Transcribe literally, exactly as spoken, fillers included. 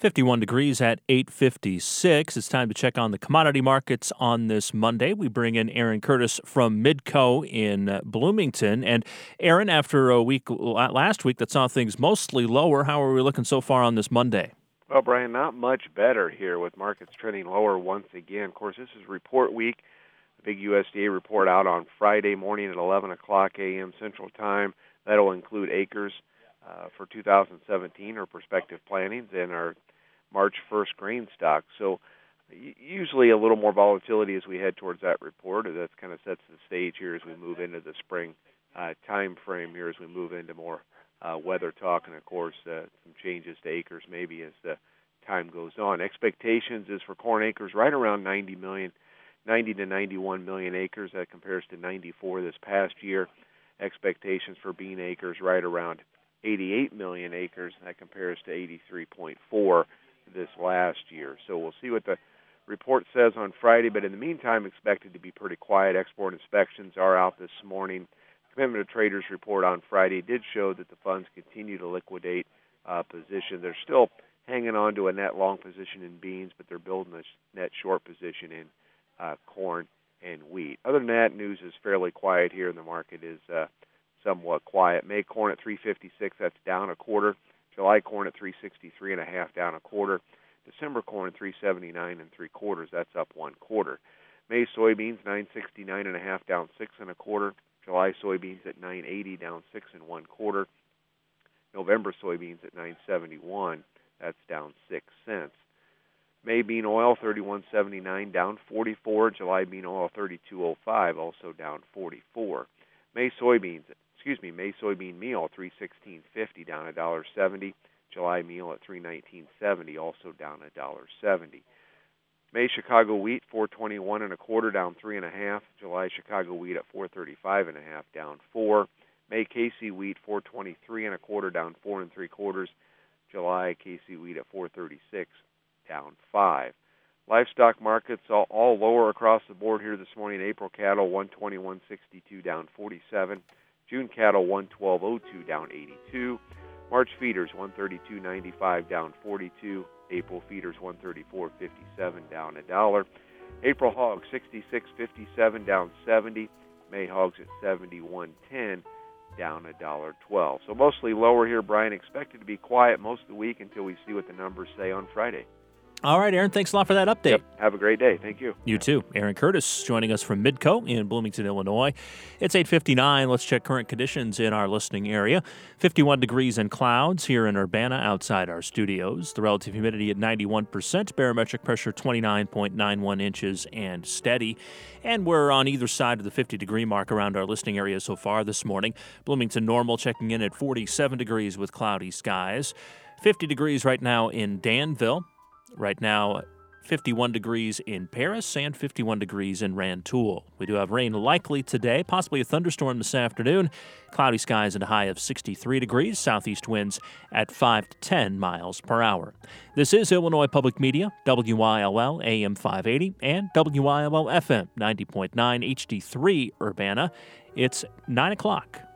fifty-one degrees at eight fifty-six. It's time to check on the commodity markets on this Monday. We bring in Aaron Curtis from Midco in uh, Bloomington. And Aaron, after a week last week that saw things mostly lower, how are we looking so far on this Monday? Well, Brian, not much better here with markets trending lower once again. Of course, this is report week. The big U S D A report out on Friday morning at eleven o'clock a.m. Central Time. That'll include acres uh, for two thousand seventeen or prospective plantings and our March first grain stock. So usually a little more volatility as we head towards that report. That kind of sets the stage here as we move into the spring uh, time frame here as we move into more uh, weather talk and, of course, uh, some changes to acres maybe as the time goes on. Expectations is for corn acres right around ninety million, ninety to ninety-one million acres. That compares to ninety-four this past year. Expectations for bean acres right around eighty-eight million acres. That compares to eighty-three point four this last year. So we'll see what the report says on Friday, but in the meantime, expected to be pretty quiet. Export inspections are out this morning. Commitment of Traders report on Friday did show that the funds continue to liquidate uh, position. They're still hanging on to a net long position in beans, but they're building a net short position in uh, corn and wheat. Other than that, news is fairly quiet here, and the market is uh, somewhat quiet. May corn at three fifty-six, that's down a quarter. July corn at three sixty-three and a half, down a quarter. December corn at three seventy-nine and three quarters, that's up one quarter. May soybeans nine sixty-nine and a half, down six and a quarter. July soybeans at nine eighty, down six and one quarter. November soybeans at nine seventy-one, that's down six cents. May bean oil thirty-one seventy-nine, down forty-four. July bean oil thirty-two oh five, also down forty-four. May soybeans, excuse me, May soybean meal three sixteen fifty, down one dollar seventy. July meal at three nineteen seventy, also down one dollar seventy. May Chicago wheat four twenty-one and a quarter, down three and a half. July Chicago wheat at four thirty-five and a half, down four. May K C wheat four twenty-three and a quarter, down four and three quarters. July K C wheat at four thirty-six, down five. Livestock markets all, all lower across the board here this morning. April cattle one twenty-one sixty-two, down forty-seven. June cattle one twelve oh two, down eighty-two. March feeders one thirty-two ninety-five, down forty-two. April feeders one thirty-four fifty-seven, down a dollar. April hogs sixty-six fifty-seven, down seventy. May hogs at seventy-one ten, down a dollar twelve. So mostly lower here, Brian. Expected to be quiet most of the week until we see what the numbers say on Friday. All right, Aaron, thanks a lot for that update. Yep. Have a great day. Thank you. You too. Aaron Curtis joining us from Midco in Bloomington, Illinois. It's eight fifty-nine. Let's check current conditions in our listening area. fifty-one degrees and clouds here in Urbana outside our studios. The relative humidity at ninety-one percent. Barometric pressure twenty-nine point nine one inches and steady. And we're on either side of the fifty-degree mark around our listening area so far this morning. Bloomington normal checking in at forty-seven degrees with cloudy skies. fifty degrees right now in Danville. Right now, fifty-one degrees in Paris and fifty-one degrees in Rantoul. We do have rain likely today, possibly a thunderstorm this afternoon. Cloudy skies and a high of sixty-three degrees, southeast winds at five to ten miles per hour. This is Illinois Public Media, W I L L A M five eighty and W I L L F M ninety point nine H D three Urbana. It's nine o'clock.